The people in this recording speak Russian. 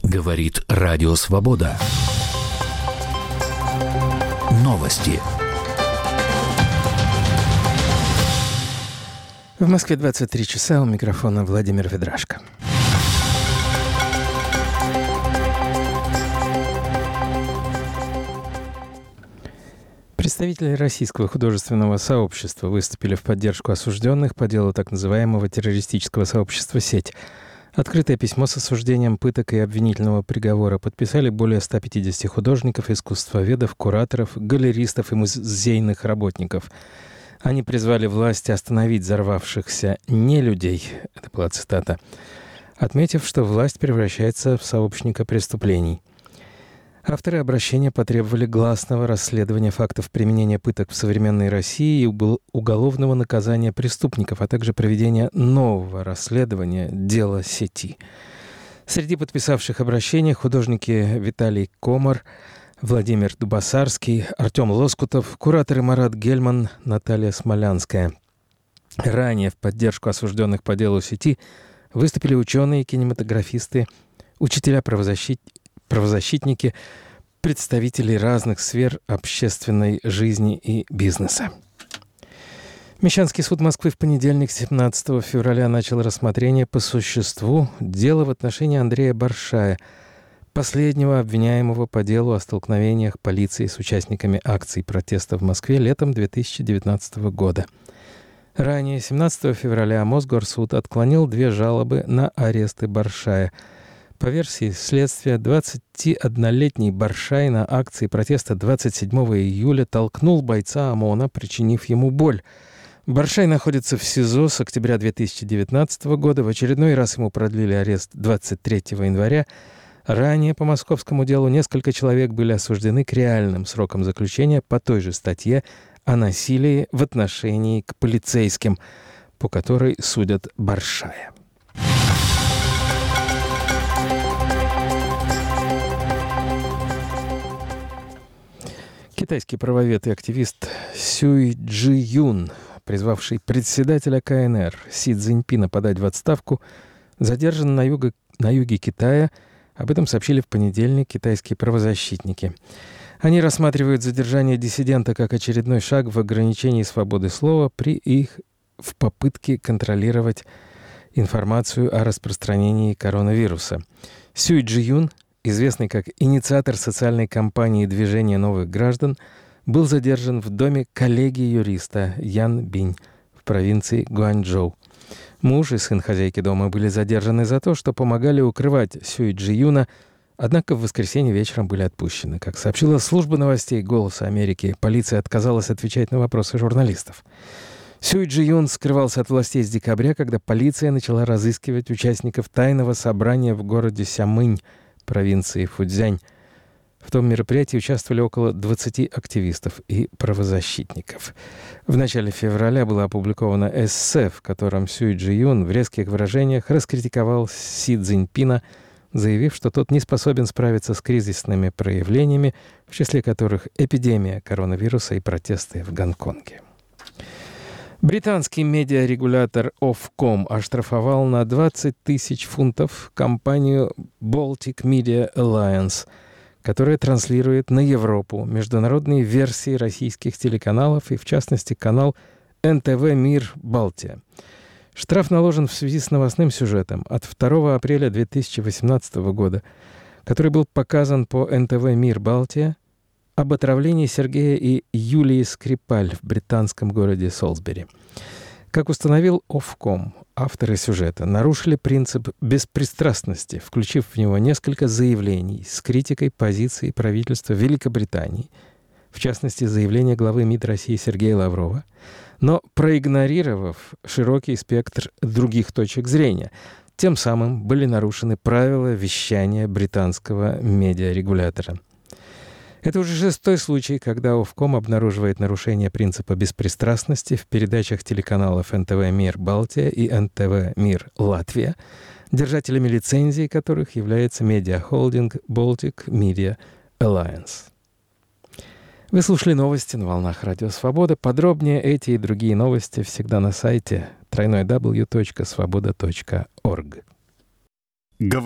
Говорит Радио Свобода. Новости. В Москве 23 часа, у микрофона Владимир Ведрашко. Представители российского художественного сообщества выступили в поддержку осужденных по делу так называемого террористического сообщества «Сеть». Открытое письмо с осуждением пыток и обвинительного приговора подписали более 150 художников, искусствоведов, кураторов, галеристов и музейных работников. Они призвали власти остановить взорвавшихся нелюдей, это была цитата, отметив, что власть превращается в сообщника преступлений. Авторы обращения потребовали гласного расследования фактов применения пыток в современной России и уголовного наказания преступников, а также проведения нового расследования дела сети. Среди подписавших обращение художники Виталий Комар, Владимир Дубасарский, Артем Лоскутов, кураторы Марат Гельман, Наталья Смолянская. Ранее в поддержку осужденных по делу сети выступили ученые, кинематографисты, учителя, правозащитники, представители разных сфер общественной жизни и бизнеса. Мещанский суд Москвы в понедельник, 17 февраля, начал рассмотрение по существу дела в отношении Андрея Баршая, последнего обвиняемого по делу о столкновениях полиции с участниками акций протеста в Москве летом 2019 года. Ранее, 17 февраля, Мосгорсуд отклонил 2 жалобы на аресты Баршая. По версии следствия, 21-летний Баршай на акции протеста 27 июля толкнул бойца ОМОНа, причинив ему боль. Баршай находится в СИЗО с октября 2019 года. В очередной раз ему продлили арест 23 января. Ранее по московскому делу несколько человек были осуждены к реальным срокам заключения по той же статье о насилии в отношении к полицейским, по которой судят Баршая. Китайский правовед и активист Сюй Джи Юн, призвавший председателя КНР Си Цзиньпина подать в отставку, задержан на юге Китая. Об этом сообщили в понедельник китайские правозащитники. Они рассматривают задержание диссидента как очередной шаг в ограничении свободы слова в попытке контролировать информацию о распространении коронавируса. Сюй Джи Юн, известный как инициатор социальной кампании «Движение новых граждан», был задержан в доме коллеги юриста Ян Бинь в провинции Гуанчжоу. Муж и сын хозяйки дома были задержаны за то, что помогали укрывать Сюй Джи Юна, однако в воскресенье вечером были отпущены. Как сообщила служба новостей «Голоса Америки», полиция отказалась отвечать на вопросы журналистов. Сюй Джи Юн скрывался от властей с декабря, когда полиция начала разыскивать участников тайного собрания в городе Сямынь, провинции Фуцзянь. В том мероприятии участвовали около 20 активистов и правозащитников. В начале февраля было опубликовано эссе, в котором Сюй Джи Юн в резких выражениях раскритиковал Си Цзиньпина, заявив, что тот не способен справиться с кризисными проявлениями, в числе которых эпидемия коронавируса и протесты в Гонконге. Британский медиарегулятор Ofcom оштрафовал на 20 тысяч фунтов компанию Baltic Media Alliance, которая транслирует на Европу международные версии российских телеканалов и, в частности, канал НТВ «Мир Балтия». Штраф наложен в связи с новостным сюжетом от 2 апреля 2018 года, который был показан по НТВ «Мир Балтия», об отравлении Сергея и Юлии Скрипаль в британском городе Солсбери. Как установил Ofcom, авторы сюжета нарушили принцип беспристрастности, включив в него несколько заявлений с критикой позиции правительства Великобритании, в частности, заявление главы МИД России Сергея Лаврова, но проигнорировав широкий спектр других точек зрения. Тем самым были нарушены правила вещания британского медиарегулятора. Это уже 6-й случай, когда Ofcom обнаруживает нарушение принципа беспристрастности в передачах телеканалов НТВ «Мир Балтия» и НТВ «Мир Латвия», держателями лицензии которых является медиахолдинг Baltic Media Alliance. Вы слушали новости на волнах Радио Свобода. Подробнее эти и другие новости всегда на сайте www.svoboda.org.